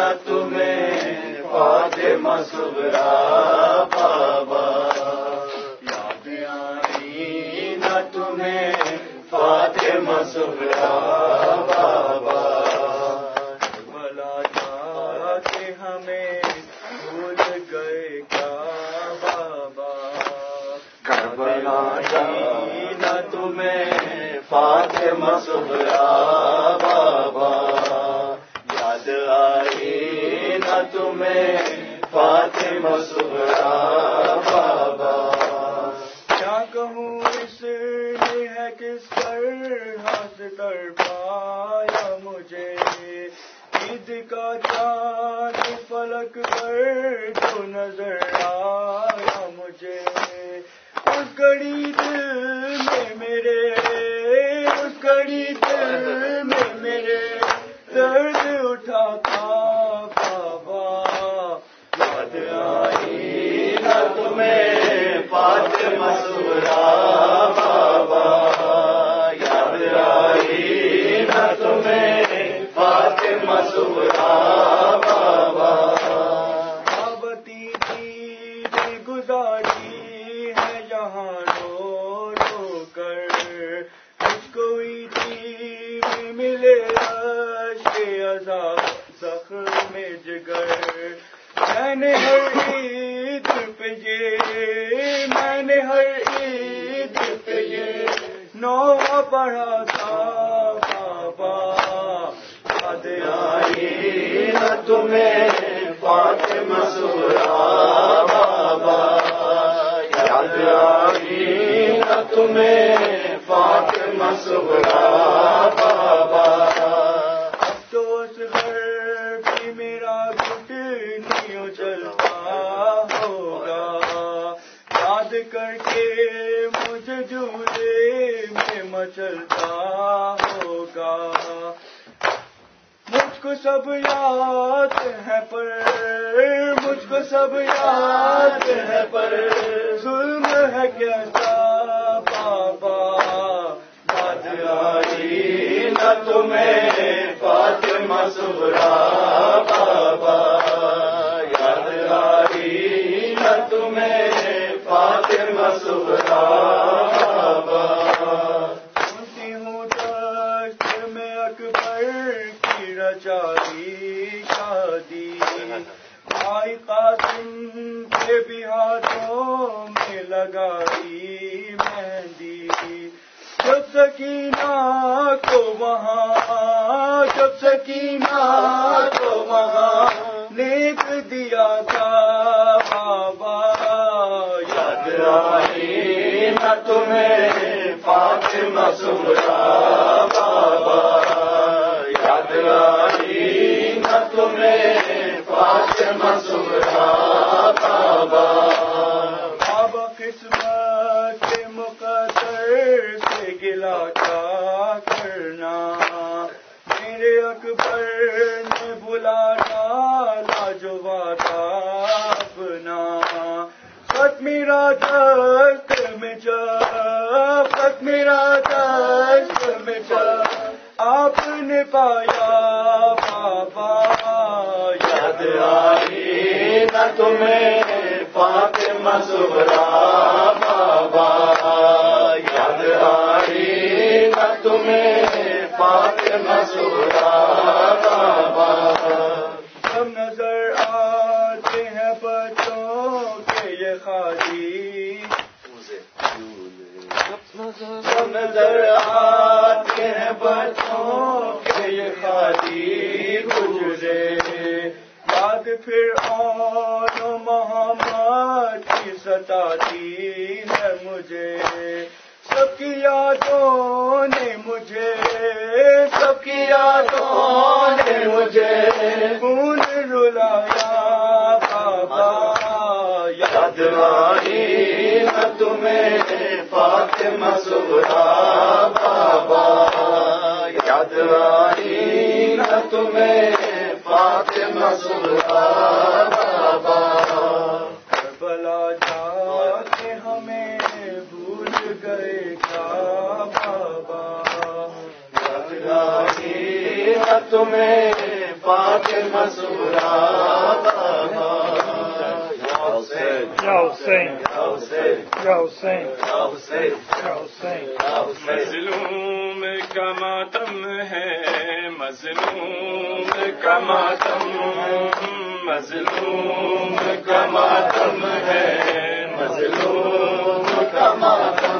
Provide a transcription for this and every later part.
نہ تمہیں فاطمہ صغرا بابا، یاد آئی نہ تمہیں فاطمہ صغرا بابا، کربلا جا کے ہمیں بھول گئے کیا بابا، کربلا جائی نہ تمہیں فاطمہ صغرا بابا، یاد آئی نہ تمہیں فاطمہ صغرا بابا، کیا کہوں اس نے ہے کس طرح سے تڑپایا مجھے، عید کا چاند فلک پر جو نظر آیا مجھے، اس گھڑی دل میں میرے، اس گھڑی دل میں میرے درد اٹھا تھا بابا، یاد آئی نہ تمہیں فاطمہ صغرا بابا، یاد آئی نہ تمہیں فاطمہ صغرا بابا، آبتی تھی گزاری ہے یہاں رو رو کر، مجھ کوئی تھی ملے اشک عذاب زخم جگر، میں نے ہر عید پہ یہ، میں نے ہر عید پہ یہ نوحہ پڑھا تھا بابا، یاد آئی نہ تمہیں فاطمہ صغرا بابا، یاد آئی نہ تمہیں فاطمہ صغرا بابا، اب تو اصغر بھی میرا گھٹنیوں چلتا ہوگا، یاد کر کے مجھے جھولے میں مچلتا ہوگا، مجھ کو سب یاد ہے پر، مجھ کو سب یاد ہے پر ظلم ہے کیسا بابا، یاد آئی نہ تمہیں فاطمہ صغرا بابا، یاد آئی نہ تمہیں فاطمہ صغرا بابا، سنتی ہوں دشت میں اکبر کی رچائی شادی، بھائی قاسم کے بھی ہاتھوں میں لگائی مہندی، جب سکینہ کو وہاں، جب سکینہ کو وہاں نیک دیا تھا بابا، یاد آئی نہ تمہیں فاطمہ صغرا بابا، یاد آئی نہ تمہیں فاطمہ صغرا بابا، بابا قسمت کے مقدر سے گلا کیا کرنا، میرے اکبر نے بلا ڈالا جو وعدہ اپنا، خط میرا دست میں جب، خط میرا دست میں جب آپ نے پایا بابا، یاد آئی نہ تمہیں فاطمہ صغرا بابا، یاد آئی نہ تمہیں فاطمہ صغرا بابا، جب نظر آتے ہیں بچوں کے یہ خالی، جب نظر آتے ہیں بچوں کے یہ خالی گزرے، یاد پھر آن محمد کی ستاتی ہے مجھے، سب کی یادوں نے مجھے، سب کی یادوں نے مجھے خون رلایا بابا، یاد آئی نہ تمہیں فاطمہ صغرا بابا، یاد آئی نہ تمہیں فاطمہ صغرا بابا، کربلا جا کے ہمیں بھول گئے کیا بابا، یاد آئی نہ تمہیں فاطمہ زہرا مظلوم کا ماتم ہے، مظلوم کا ماتم، مظلوم کا ماتم ہے، مظلوم کا ماتم.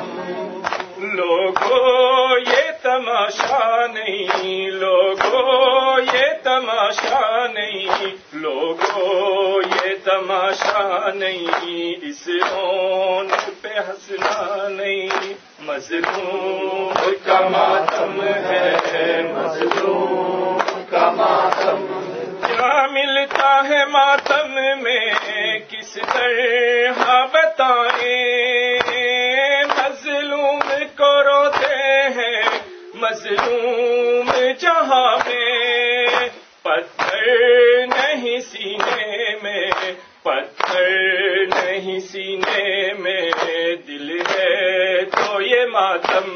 لوگوں یہ تماشا نہیں، لوگوں یہ تماشا نہیں، لوگوں یہ تماشا نہیں، اس رون پہ ہنسنا نہیں. مظلوم کا ماتم ہے، مظلوم کا ماتم. کیا ملتا ہے ماتم میں کس طرح بتائیں، مظلوم کو روتے ہیں مظلوم جہاں میں. پتھر نہیں سینے میں، پتھر نہیں سینے میں، دل ہے تو یہ ماتم.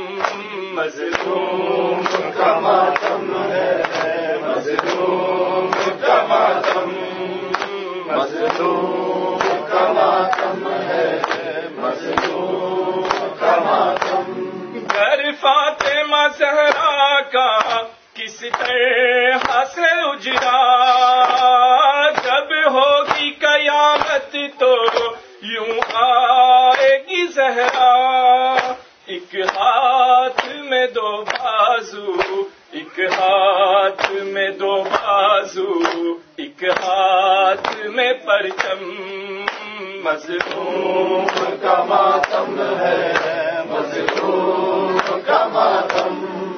مظلوم کا ماتم ہے، مظلوم کا ماتم. مظلوم کا ماتم ہے، مظلوم کا ماتم. گھر فاطمہ زہرا کا کس طرح سے اجڑا، جب ہوگی قیامت تو یوں آئے گی زہرا. ایک ہاتھ میں دو بازو، ایک ہاتھ میں دو بازو، ایک ہاتھ میں پرچم. مظلوم کا ماتم ہے، مظلوم کا ماتم.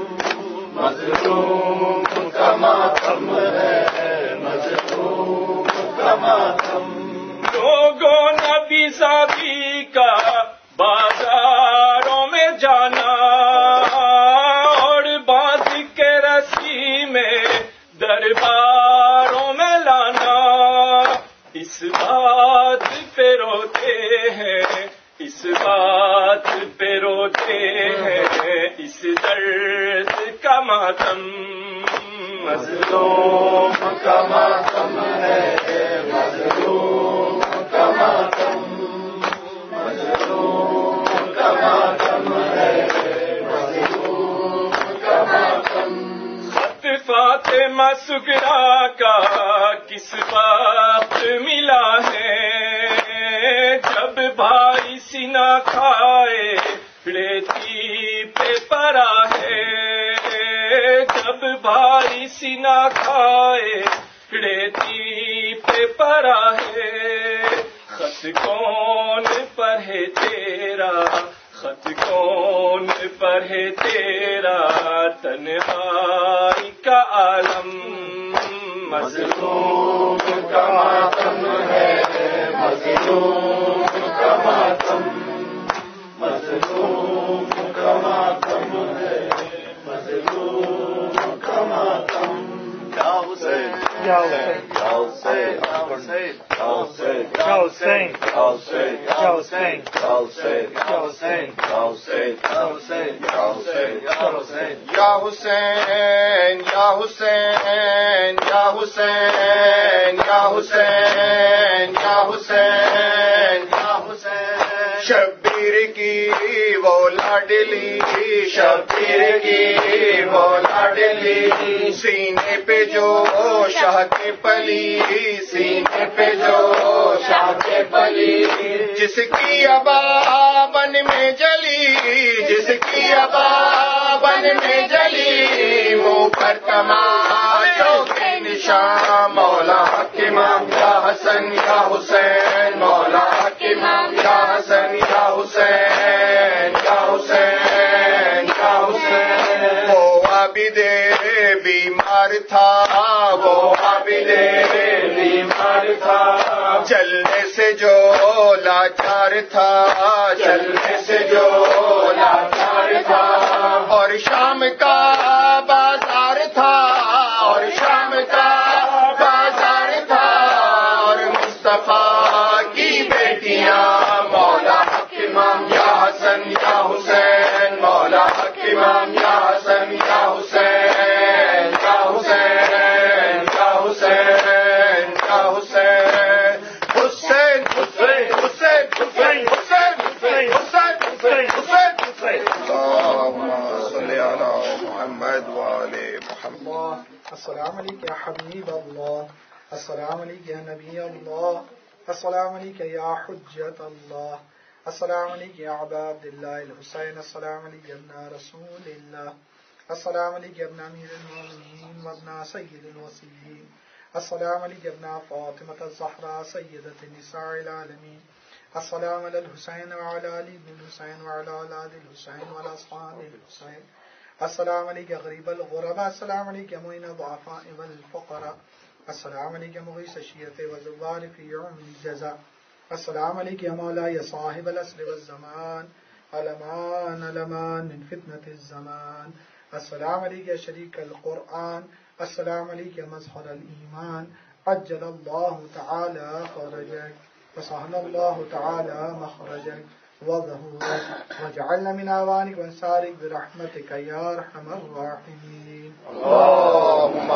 مظلوم کا ماتم ہے، مظلوم کا ماتم. لوگوں نبی زادی کا بازاروں میں جانا اور باندھ کے رسی میں درباروں میں لانا. اس بات پہ روتے ہیں، اس بات پہ روتے ہیں، اس درد کا ماتم. مظلوم کا ماتم ہے، مظلوم کا ماتم. مظلوم کا ماتم ہے، مظلوم کا ماتم. خط فاطمہ زہرا کا کس وقت ملا ہے، جب بھائی سینا کھائے ریتی پہ پڑا ہے، جب بھائی سینا کھائے ریتی پہ پڑا ہے. خط کون پڑھے تیرا، خط کون پڑھے تیرا، تنہائی کا عالم. مظلوم کا ماتم ہے، مظلوم کا ماتم. مظلوم کا ماتم ہے، مظلوم کا ماتم. یا حسین، یا حسین، یا حسین، یا حسین، یا حسین، یا حسین، یا حسین، یا حسین، یا حسین، یا حسین، یا حسین، یا حسین، یا حسین، یا حسین، یا حسین، یا حسین، یا حسین، یا حسین، یا حسین، یا حسین. شبیر کی وہ لاڈلی، شبیر کی وہ لاڈلی، سینے پہ جو شاہ کے پلی، سینے پہ جو شاہ کے پلی، جس کی ابا بن میں جلی، جس کی ابا بن میں جلی، منہ پر تماشوں کے نشان. مولا حق امام یا حسن یا حسین، مولا حق امام یا حسن یا حسین، یا حسین، یا حسین. وہ عابد بیمار تھا، وہ عابد بیمار تھا، چلنے سے جو لاچار تھا، چلنے سے جو لاچار تھا. اور شام کا بازار تھا، اور شام کا بازار تھا، اور مصطفیٰ کی بیٹیاں. مولا حق امام یا حسن یا حسین، مولا حق امام یا حسن یا حسین، یا حسین، محمد وآل محمد. السلام علیکم یا حبیب اللہ. السلام علیکم یا نبی اللہ. السلام علیکم یا حجت اللہ. السلام علیکم یا ابا عبداللہ الحسین. السلام علیکم ابن رسول اللہ. السلام علیکم ابن امیر المومنین وابن سید الوصیین. السلام علیکم ابن فاطمة الزہرا سیدۃ النساء العالمین. السلام علی الحسین وعلی علی بن الحسین وعلی اولاد الحسین وعلی اصحاب الحسین. السلام علیکم غریب الغرباء. السلام علیکم معین الضعفاء والفقراء. السلام علیکم مغیث الشیعۃ والزوار فی یوم الجزاء. السلام علیکم مولاي صاحب العصر والزمان علمان علمان من فتنة الزمان. السلام علیکم شریک القرآن. السلام علیکم مظہر الایمان. عجل اللہ تعالی فرجک وسهل الله تعالى مخرجك وظهورك واجعلنا من أعوانك وانصارك برحمتك يا أرحم الراحمين.